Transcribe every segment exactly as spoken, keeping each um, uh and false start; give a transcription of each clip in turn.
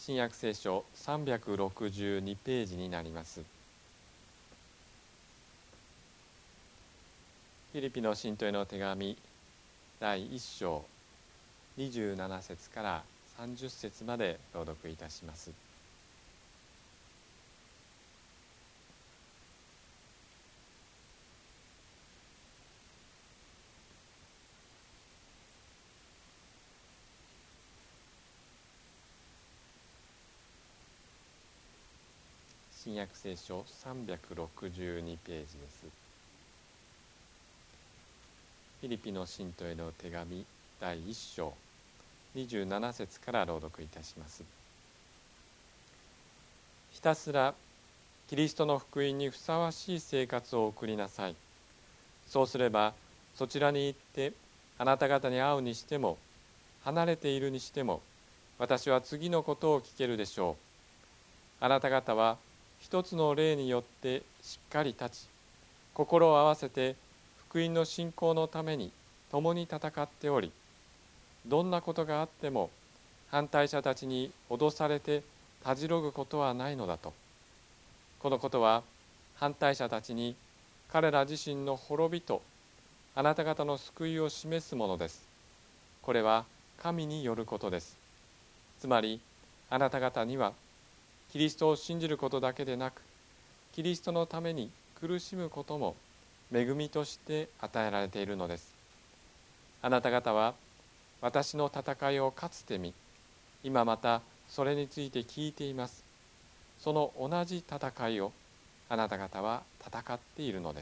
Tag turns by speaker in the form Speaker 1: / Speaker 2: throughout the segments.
Speaker 1: 新約聖書さんびゃくろくじゅうにページになります。フィリピの信徒への手紙だいいっ章にじゅうなな節からさんじゅっ節まで朗読いたします。新約聖書さんびゃくろくじゅうにページです。フィリピの信徒への手紙だいいっ章にじゅうなな節から朗読いたします。ひたすらキリストの福音にふさわしい生活を送りなさい。そうすればそちらに行ってあなた方に会うにしても離れているにしても私は次のことを聞けるでしょう。あなた方は一つの霊によってしっかり立ち、心を合わせて福音の信仰のために共に戦っており、どんなことがあっても反対者たちに脅されてたじろぐことはないのだと。このことは反対者たちに彼ら自身の滅びとあなた方の救いを示すものです。これは神によることです。つまりあなた方にはキリストを信じることだけでなく、キリストのために苦しむことも恵みとして与えられているのです。あなた方は私の戦いをかつて見、今またそれについて聞いています。その同じ戦いをあなた方は戦っているのです。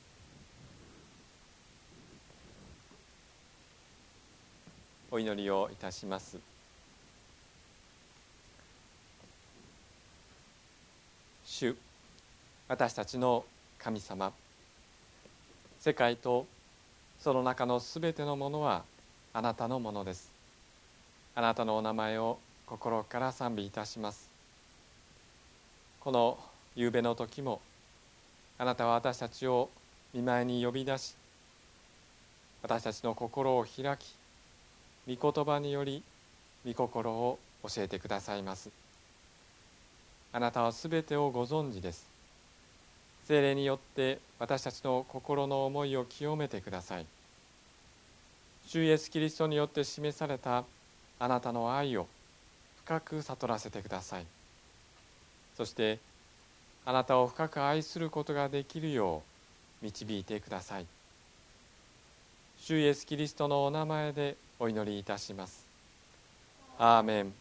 Speaker 1: お祈りをいたします。主、私たちの神様、世界とその中のすべてのものはあなたのものです。あなたのお名前を心から賛美いたします。この夕べの時もあなたは私たちを御前に呼び出し、私たちの心を開き、御言葉により御心を教えてくださいます。あなたはすべてをご存知です。聖霊によって私たちの心の思いを清めてください。主イエスキリストによって示されたあなたの愛を深く悟らせてください。そしてあなたを深く愛することができるよう導いてください。主イエスキリストのお名前でお祈りいたします。アーメン。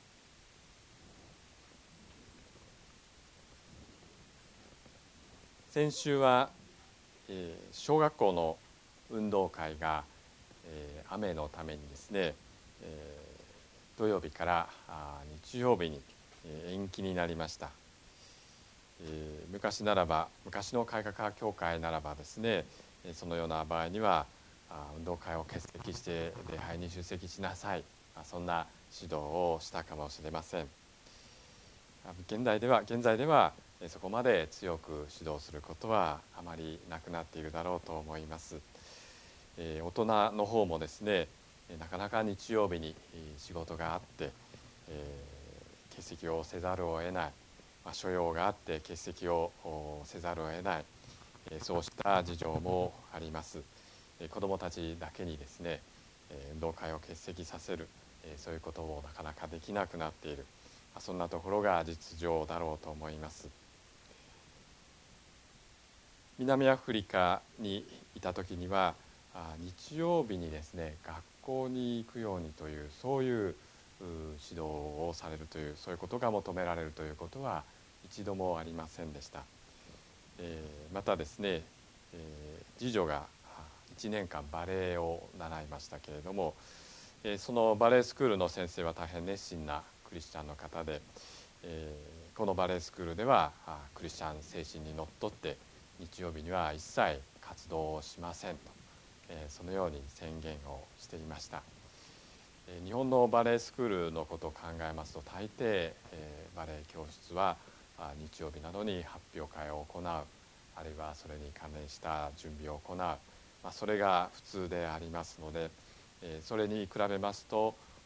Speaker 1: 先週は、えー、小学校の運動会が、えー、雨のためにですね、えー、土曜日からあ日曜日に、えー、延期になりました。えー、昔ならば昔の改革派協会ならばですね、そのような場合にはあ運動会を欠席して礼拝に出席しなさい、そんな指導をしたかもしれません。現代では現在ではそこまで強く指導することはあまりなくなっているだろうと思います。えー、大人の方もですね、なかなか日曜日に仕事があって、えー、欠席をせざるを得ない、まあ、所用があって欠席をせざるを得ない、えー、そうした事情もあります。えー、子どもたちだけにですね、えー、運動会を欠席させる、えー、そういうこともなかなかできなくなっている、まあ、そんなところが実情だろうと思います。南アフリカにいた時には日曜日にですね学校に行くようにというそういう指導をされるというそういうことが求められるということは一度もありませんでした。えー、またですね、えー、次女がいちねんかんバレエを習いましたけれども、えー、そのバレエスクールの先生は大変熱心なクリスチャンの方で、えー、このバレエスクールではクリスチャン精神にのっとって日曜日には一切活動をしませんと、えー、そのように宣言をしていました。えー、日本のバレエスクールのことを考えますと大抵、えー、バレエ教室は日曜日などに発表会を行う、あるいはそれに関連した準備を行う、まあ、それが普通でありますので、えー、それに比べますと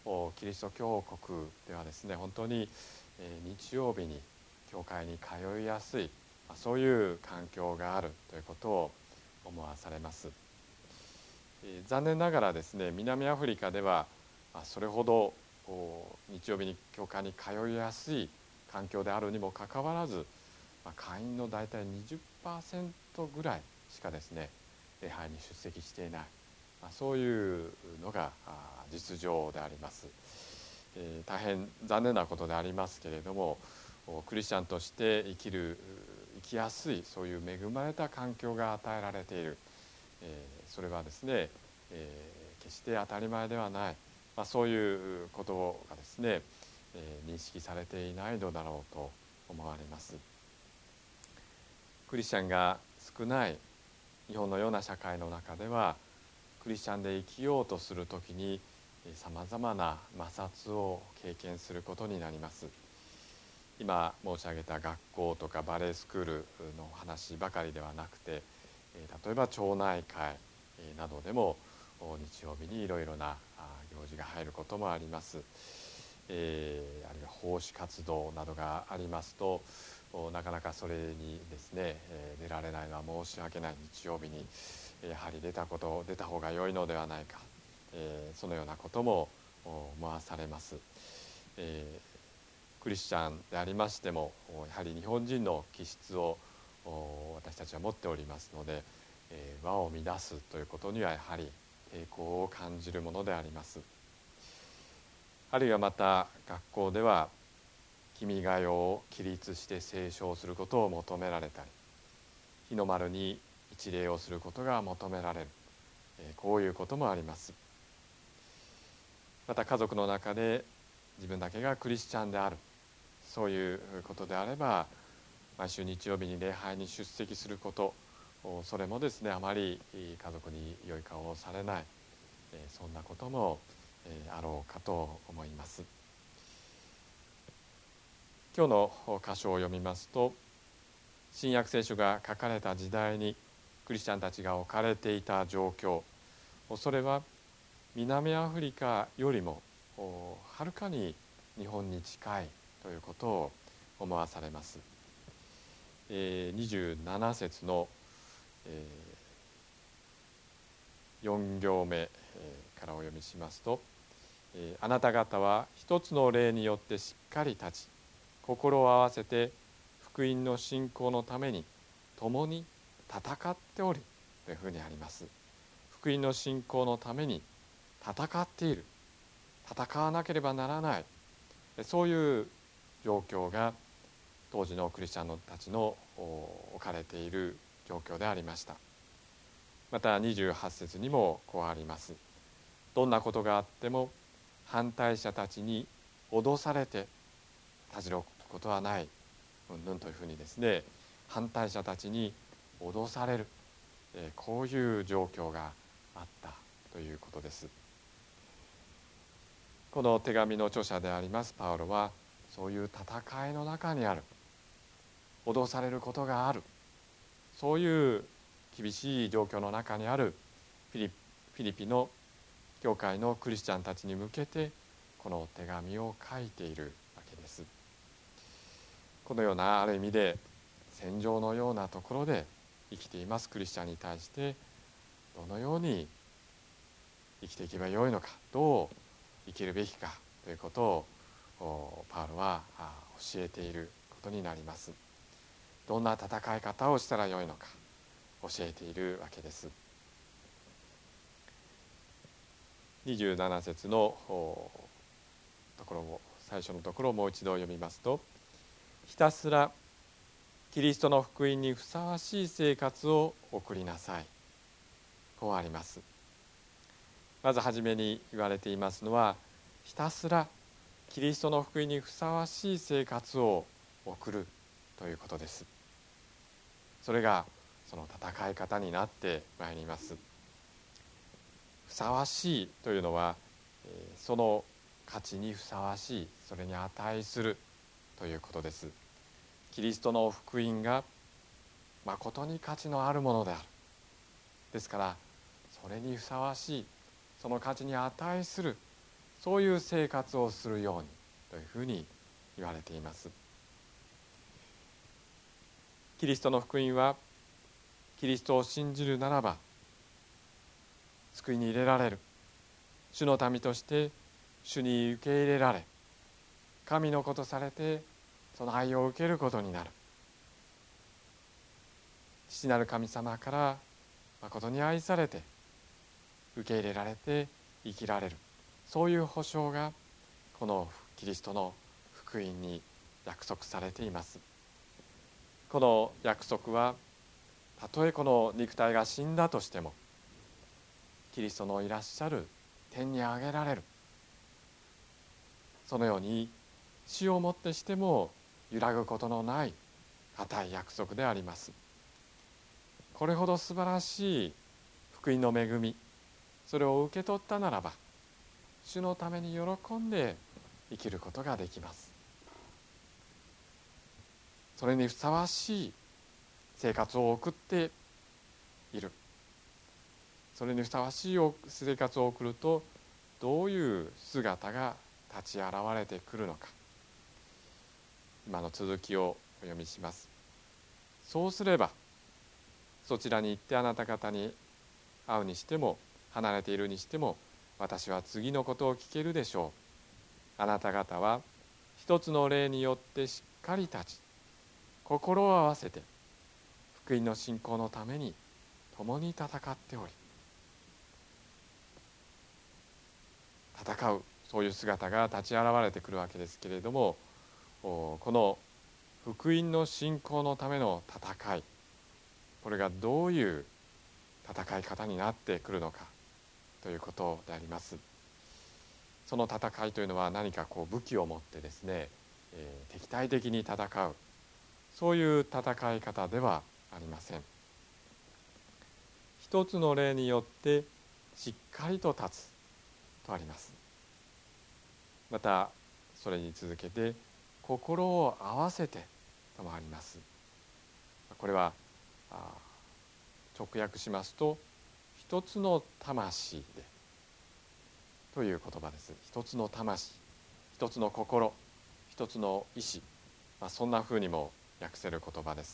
Speaker 1: キリスト教国ではですね、本当に日曜日に教会に通いやすい、そういう環境があるということを思わされます。残念ながらですね、南アフリカではそれほど日曜日に教会に通いやすい環境であるにもかかわらず、会員の大体 にじゅっパーセント ぐらいしかですね、礼拝に出席していない、そういうのが実情であります。えー、大変残念なことでありますけれども、クリスチャンとして生きる生きやすい、そういう恵まれた環境が与えられている、えー、それはですね、えー、決して当たり前ではない、まあ、そういうことがですね、えー、認識されていないのだろうと思われます。クリスチャンが少ない日本のような社会の中では、クリスチャンで生きようとするときにさまざまな摩擦を経験することになります。今申し上げた学校とかバレエスクールの話ばかりではなくて、例えば町内会などでも日曜日にいろいろな行事が入ることもあります。えー、あるいは奉仕活動などがありますと、なかなかそれにですね、えー、出られないのは申し訳ない、日曜日にやはり出たこと出た方が良いのではないか、えー、そのようなことも思わされます。えー、クリスチャンでありましてもやはり日本人の気質を私たちは持っておりますので、えー、和を乱すということにはやはり抵抗を感じるものであります。あるいはまた学校では君が代を起立して斉唱することを求められたり、日の丸に一礼をすることが求められる、こういうこともあります。また家族の中で自分だけがクリスチャンである、そういうことであれば毎週日曜日に礼拝に出席すること、それもですねあまり家族に良い顔をされない、そんなこともあろうかと思います。今日の箇所を読みますと、新約聖書が書かれた時代にクリスチャンたちが置かれていた状況、それは南アフリカよりもはるかに日本に近いということを思わされます。にじゅうなな節のよん行目からお読みしますと、あなた方は一つの霊によってしっかり立ち、心を合わせて福音の信仰のために共に戦っておりというふうにあります。福音の信仰のために戦っている、戦わなければならない、そういう状況が当時のクリスチャンたちの置かれている状況でありました。またにじゅうはち節にもこうあります。どんなことがあっても反対者たちに脅されてたじろぐことはない、うんぬんというふうにですね、反対者たちに脅される、えー、こういう状況があったということです。この手紙の著者でありますパウロは、そういう戦いの中にある、脅されることがある、そういう厳しい状況の中にあるフィリ、フィリピの教会のクリスチャンたちに向けてこの手紙を書いているわけです。このようなある意味で戦場のようなところで生きていますクリスチャンに対して、どのように生きていけばよいのか、どう生きるべきかということをパウロは教えていることになります。どんな戦い方をしたらよいのか教えているわけです。にじゅうなな節のところを、最初のところをもう一度読みますと、ひたすらキリストの福音にふさわしい生活を送りなさい、こうあります。まずはじめに言われていますのは、ひたすらキリストの福音にふさわしい生活を送るということです。それがその戦い方になってまいります。ふさわしいというのは、その価値にふさわしい、それに値するということです。キリストの福音がまことに価値のあるものである。ですからそれにふさわしい、その価値に値する、 そういう生活をするようにというふうに言われています。キリストの福音は、キリストを信じるならば救いに入れられる、主の民として主に受け入れられ、神の子とされてその愛を受けることになる。父なる神様から誠に愛されて受け入れられて生きられる、そういう保証がこのキリストの福音に約束されています。この約束は、たとえこの肉体が死んだとしても、キリストのいらっしゃる天に上げられる、そのように死をもってしても揺らぐことのない固い約束であります。これほど素晴らしい福音の恵み、それを受け取ったならば、主のために喜んで生きることができます。それにふさわしい生活を送っている。それにふさわしい生活を送ると、どういう姿が立ち現れてくるのか。今の続きをお読みします。そうすれば、そちらに行ってあなた方に会うにしても離れているにしても、私は次のことを聞けるでしょう。あなた方は一つの霊によってしっかり立ち、心を合わせて福音の信仰のために共に戦っており、戦う、そういう姿が立ち現れてくるわけですけれども、この福音の信仰のための戦い、これがどういう戦い方になってくるのかということであります。その戦いというのは、何かこう武器を持ってですね、えー、敵対的に戦う、そういう戦い方ではありません。一つの霊によってしっかりと立つとあります。またそれに続けて心を合わせてともあります。これは直訳しますと、一つの魂でという言葉です。一つの魂、一つの心、一つの意志、まあ、そんなふうにも訳せる言葉です。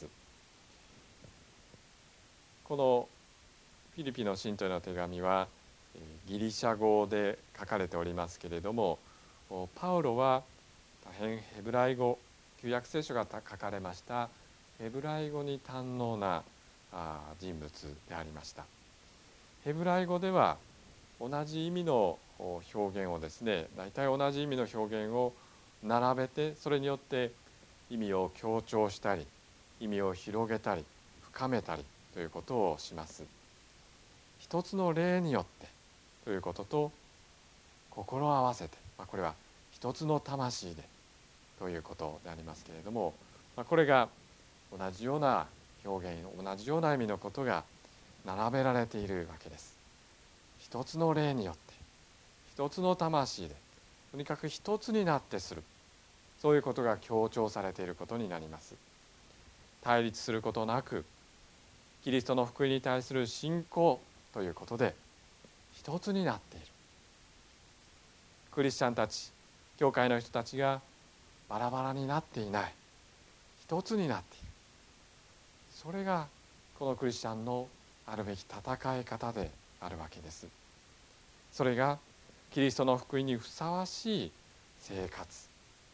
Speaker 1: このフィリピの信徒への手紙はギリシャ語で書かれておりますけれども、パウロは大変ヘブライ語、旧約聖書が書かれましたヘブライ語に堪能な人物でありました。ヘブライ語では同じ意味の表現をですね、大体同じ意味の表現を並べて、それによって意味を強調したり、意味を広げたり深めたりということをします。一つの霊によってということと、心を合わせて、まあ、これは一つの魂でということでありますけれども、まあ、これが同じような表現、同じような意味のことが並べられているわけです。一つの霊によって、一つの魂で、とにかく一つになってする、そういうことが強調されていることになります。対立することなく、キリストの福音に対する信仰ということで一つになっている。クリスチャンたち、教会の人たちがバラバラになっていない、一つになっている。それがこのクリスチャンのあるべき戦い方であるわけです。それがキリストの福音にふさわしい生活、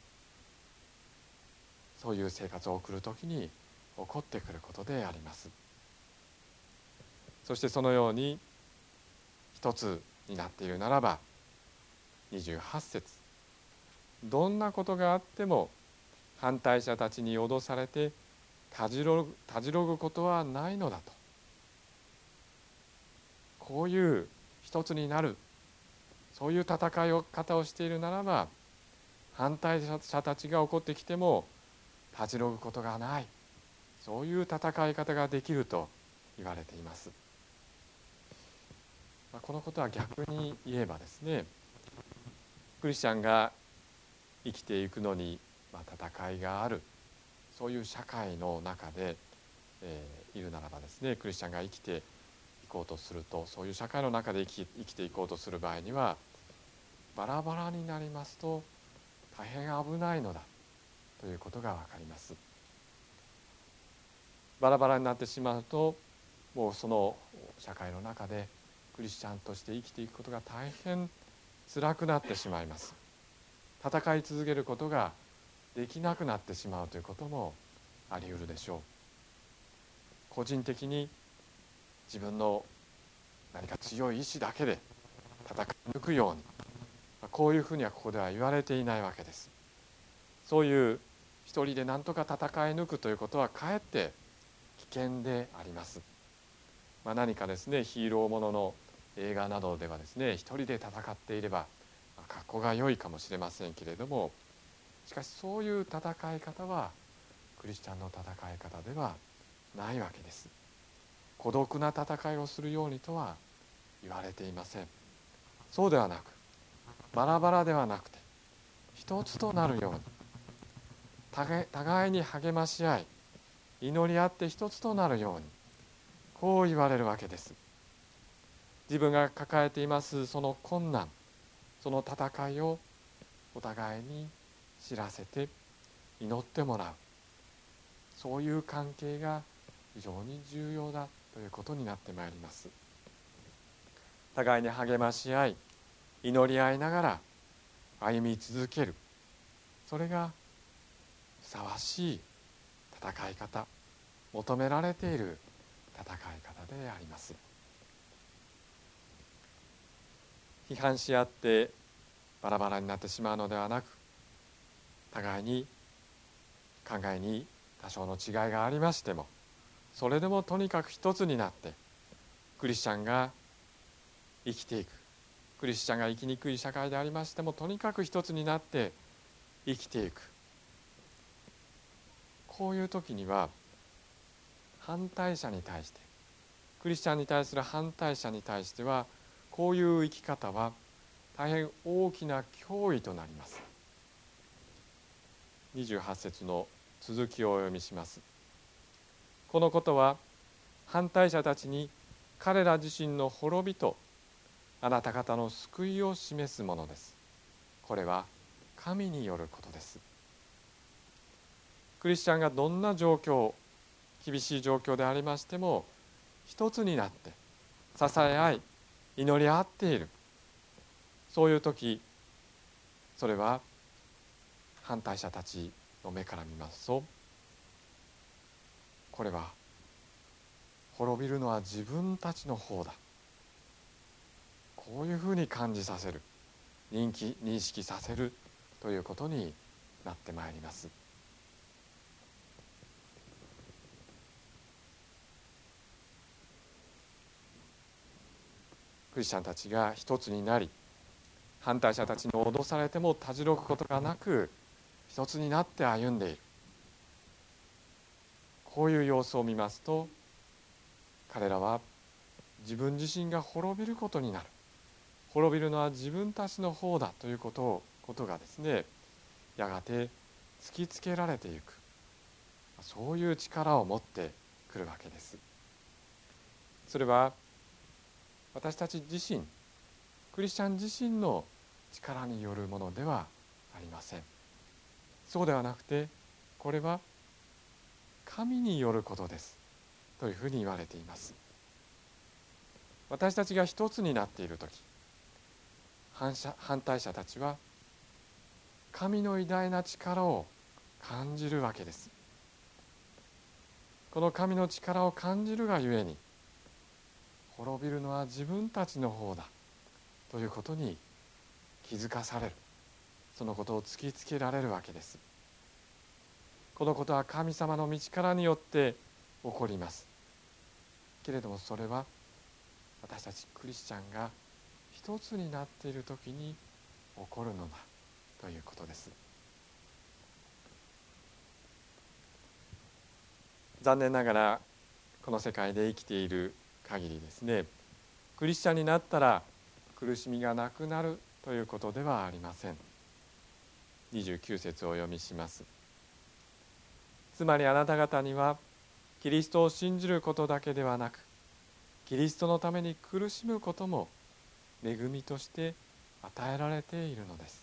Speaker 1: そういう生活を送るときに起こってくることであります。そしてそのように一つになっているならば、にじゅうはち節、どんなことがあっても反対者たちに脅されてたじろぐ、たじろぐことはないのだと。こういう一つになる、そういう戦い方をしているならば、反対者たちが起こってきてもたじろぐことがない、そういう戦い方ができると言われています。このことは逆に言えばですね、クリスチャンが生きていくのに、まあ、戦いがある、そういう社会の中で、えー、いるならばですね、クリスチャンが生きていこうとすると、そういう社会の中で生き、生きていこうとする場合には、 バラバラになりますと大変危ないのだということがわかります。バラバラになってしまうと、もうその社会の中でクリスチャンとして生きていくことが大変辛くなってしまいます。戦い続けることができなくなってしまうということもあり得るでしょう。個人的に自分の何か強い意志だけで戦い抜くように、こういうふうにはここでは言われていないわけです。そういう一人で何とか戦い抜くということはかえって危険であります。まあ、何かですね、ヒーローものの映画などではですね、一人で戦っていれば格好が良いかもしれませんけれども、しかしそういう戦い方はクリスチャンの戦い方ではないわけです。孤独な戦いをするようにとは言われていません。そうではなく、バラバラではなくて一つとなるように、互いに励まし合い祈り合って一つとなるように、こう言われるわけです。自分が抱えていますその困難、その戦いをお互いに知らせて祈ってもらう、そういう関係が非常に重要だということになってまいります。互いに励まし合い祈り合いながら歩み続ける、それがふさわしい戦い方、求められている戦い方であります。批判し合ってバラバラになってしまうのではなく、互いに考えに多少の違いがありましても、それでもとにかく一つになってクリスチャンが生きていく、クリスチャンが生きにくい社会でありましてもとにかく一つになって生きていく、こういう時には反対者に対して、クリスチャンに対する反対者に対しては、こういう生き方は大変大きな脅威となります。にじゅうはち節の続きをお読みします。このことは反対者たちに彼ら自身の滅びとあなた方の救いを示すものです。これは神によることです。クリスチャンがどんな状況、厳しい状況でありましても一つになって支え合い祈り合っている、そういう時、それは反対者たちの目から見ますと、これは滅びるのは自分たちの方だ、こういうふうに感じさせる、認識認識させるということになってまいります。クリスチャンたちが一つになり、反対者たちに脅されてもたじろぐことがなく一つになって歩んでいる、こういう様子を見ますと、彼らは自分自身が滅びることになる、滅びるのは自分たちの方だということをことがですね、やがて突きつけられていく、そういう力を持ってくるわけです。それは私たち自身、クリスチャン自身の力によるものではありません。そうではなくて、これは神によることですというふうに言われています。私たちが一つになっているとき、反者、反対者たちは神の偉大な力を感じるわけです。この神の力を感じるがゆえに、滅びるのは自分たちの方だということに気づかされる、そのことを突きつけられるわけです。このことは神様の道からによって起こりますけれども、それは私たちクリスチャンが一つになっているときに起こるのだということです。残念ながらこの世界で生きている限りですね、クリスチャンになったら苦しみがなくなるということではありません。にじゅうきゅう節をお読みします。つまりあなた方にはキリストを信じることだけではなく、キリストのために苦しむことも恵みとして与えられているのです。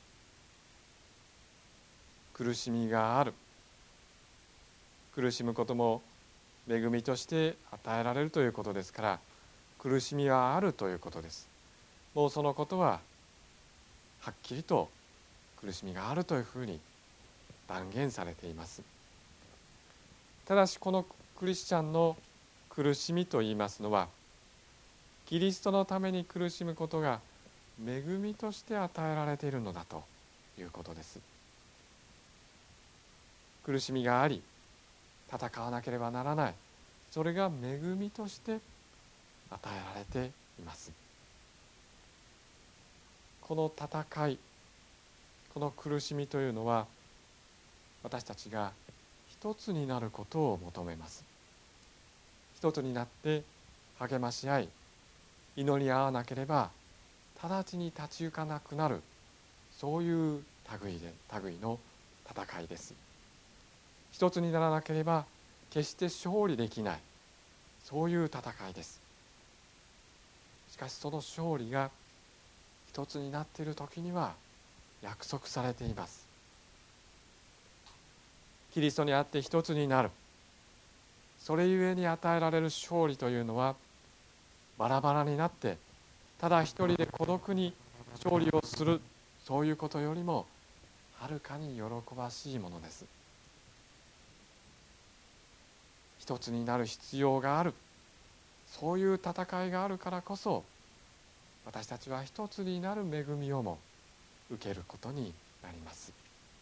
Speaker 1: 苦しみがある、苦しむことも恵みとして与えられるということですから、苦しみはあるということです。もうそのことははっきりと苦しみがあるというふうに断言されています。ただしこのクリスチャンの苦しみといいますのは、キリストのために苦しむことが恵みとして与えられているのだということです。苦しみがあり戦わなければならない、それが恵みとして与えられています。この戦い、この苦しみというのは、私たちが一つになることを求めます。一つになって励まし合い、祈り合わなければ直ちに立ち行かなくなる、そういう類で類の戦いです。一つにならなければ決して勝利できない、そういう戦いです。しかしその勝利が一つになっている時には約束されています。キリストにあって一つになる、それゆえに与えられる勝利というのは、バラバラになってただ一人で孤独に勝利をする、そういうことよりもはるかに喜ばしいものです。一つになる必要がある、そういう戦いがあるからこそ、私たちは一つになる恵みをも受けることになります。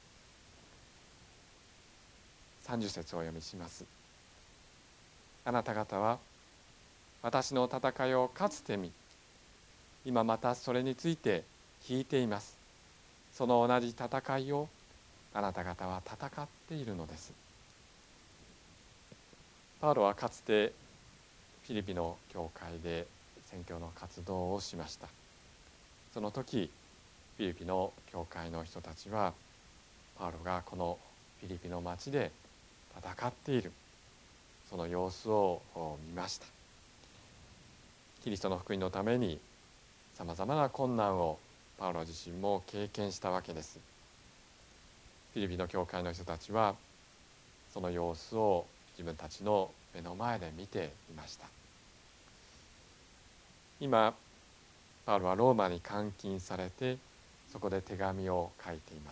Speaker 1: さんじゅう節をお読みします。あなた方は私の戦いをかつて見、今またそれについて聞いています。その同じ戦いをあなた方は戦っているのです。パウロはかつてフィリピの教会で宣教の活動をしました。その時フィリピの教会の人たちは、パウロがこのフィリピの町で戦っているその様子を見ました。キリストの福音のためにさまざまな困難をパウロ自身も経験したわけです。フィリピの教会の人たちはその様子を自分たちの目の前で見ていました。今パウロはローマに監禁されて、そこで手紙を書いています。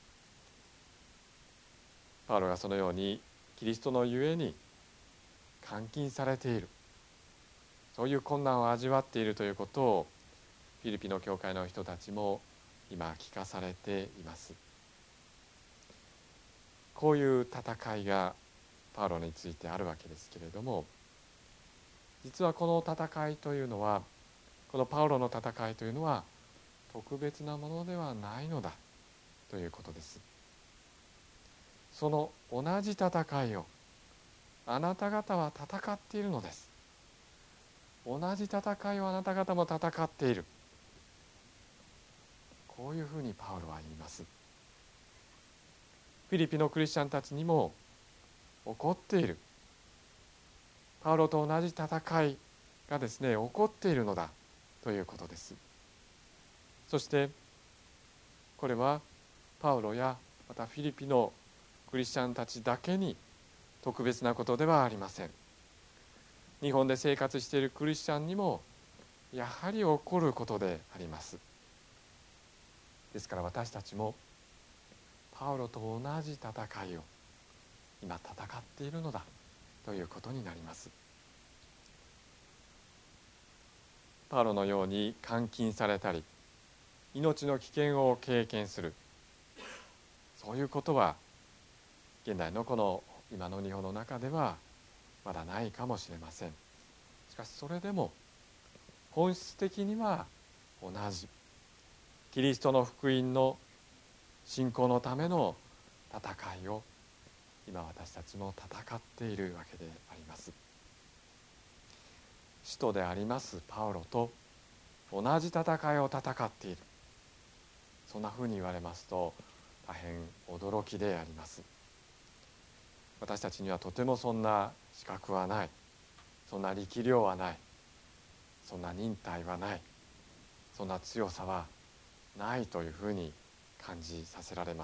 Speaker 1: パウロがそのようにキリストのゆえに監禁されている、そういう困難を味わっているということをフィリピの教会の人たちも今聞かされています。こういう戦いがパウロについてあるわけですけれども、実はこの戦いというのは、このパウロの戦いというのは特別なものではないのだということです。その同じ戦いをあなた方は戦っているのです。同じ戦いをあなた方も戦っている、こういうふうにパウロは言います。フィリピのクリスチャンたちにも起こっている、パウロと同じ戦いがですね起こっているのだということです。そしてこれはパウロやまたフィリピのクリスチャンたちだけに特別なことではありません。日本で生活しているクリスチャンにもやはり起こることであります。ですから私たちもパウロと同じ戦いを今戦っているのだということになります。パウロのように監禁されたり命の危険を経験する、そういうことは現代のこの今の日本の中ではまだないかもしれません。しかしそれでも本質的には同じ、キリストの福音の信仰のための戦いを今私たちも戦っているわけであります。使徒でありますパウロと同じ戦いを戦っている、そんなふうに言われますと大変驚きであります。私たちにはとてもそんな資格はない、そんな力量はない、そんな忍耐はない、そんな強さはないというふうに感じさせられます。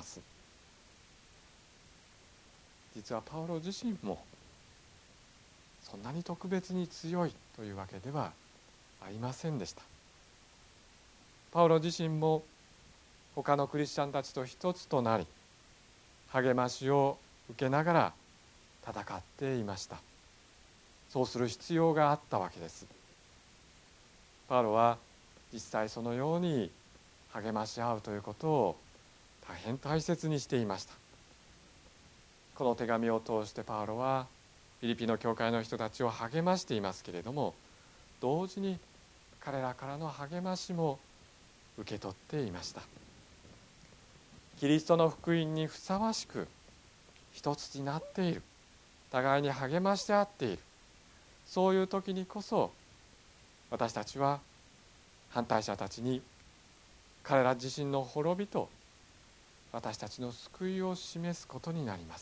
Speaker 1: 実はパウロ自身もそんなに特別に強いというわけではありませんでした。パウロ自身も他のクリスチャンたちと一つとなり、励ましを受けながら戦っていました。そうする必要があったわけです。パウロは実際そのように励まし合うということを大変大切にしていました。この手紙を通してパウロはフィリピの教会の人たちを励ましていますけれども、同時に彼らからの励ましも受け取っていました。キリストの福音にふさわしく一つになっている、互いに励ましてあっている、そういう時にこそ私たちは反対者たちに彼ら自身の滅びと私たちの救いを示すことになります。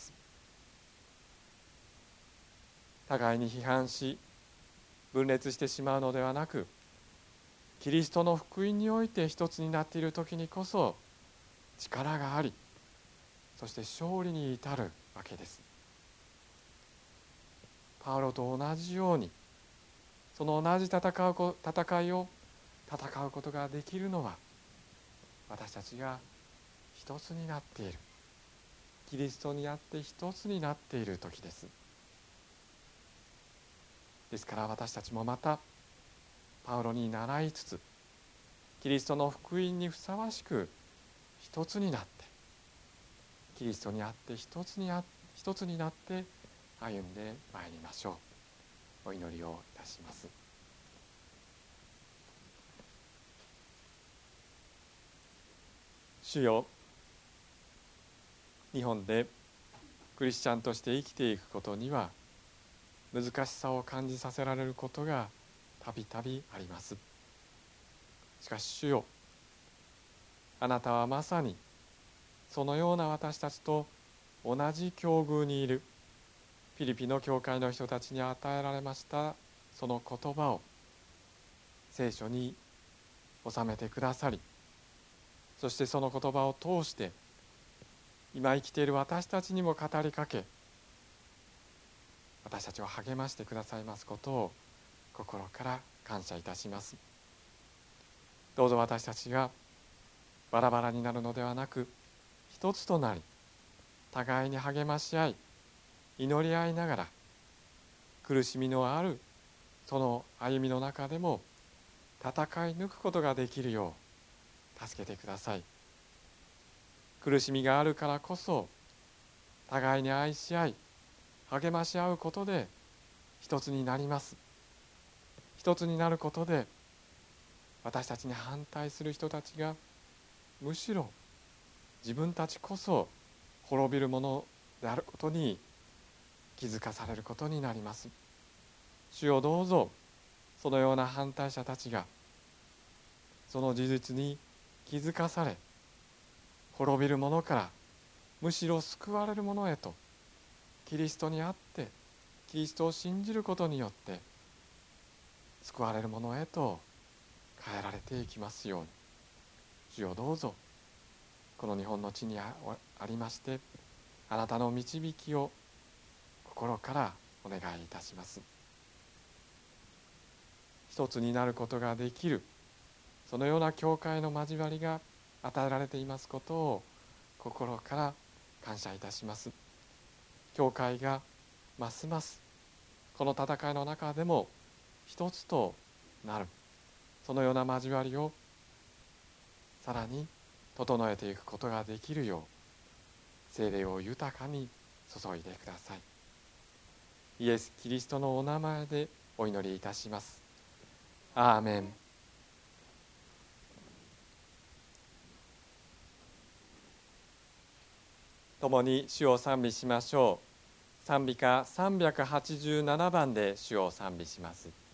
Speaker 1: 互いに批判し分裂してしまうのではなく、キリストの福音において一つになっている時にこそ力があり、そして勝利に至るわけです。パウロと同じようにその同じ戦う戦いを戦うことができるのは、私たちが一つになっている、キリストにあって一つになっている時です。ですから私たちもまたパウロに習いつつ、キリストの福音にふさわしく一つになって、キリストにあって一つにあ一つになって歩んでまいりましょう。お祈りをいたします。主よ、日本でクリスチャンとして生きていくことには難しさを感じさせられることがたびたびあります。しかし主よ、あなたはまさにそのような私たちと同じ境遇にいるフィリピの教会の人たちに与えられましたその言葉を聖書に収めてくださり、そしてその言葉を通して今生きている私たちにも語りかけ、私たちを励ましてくださいますことを心から感謝いたします。どうぞ私たちがバラバラになるのではなく、一つとなり互いに励まし合い祈り合いながら、苦しみのあるその歩みの中でも戦い抜くことができるよう助けてください。苦しみがあるからこそ互いに愛し合い励まし合うことで一つになります。一つになることで私たちに反対する人たちがむしろ自分たちこそ滅びるものであることに気づかされることになります。主よ、どうぞそのような反対者たちがその事実に気づかされ、滅びるものからむしろ救われるものへと、キリストにあってキリストを信じることによって救われるものへと変えられていきますように。主よ、どうぞこの日本の地に あ, ありましてあなたの導きを心からお願いいたします。一つになることができるそのような教会の交わりが与えられていますことを心から感謝いたします。教会がますますこの戦いの中でも一つとなるそのような交わりをさらに整えていくことができるよう聖霊を豊かに注いでください。イエス・キリストのお名前でお祈りいたします。アーメン。共に主を賛美しましょう。賛美歌さんびゃくはちじゅうななばんで主を賛美します。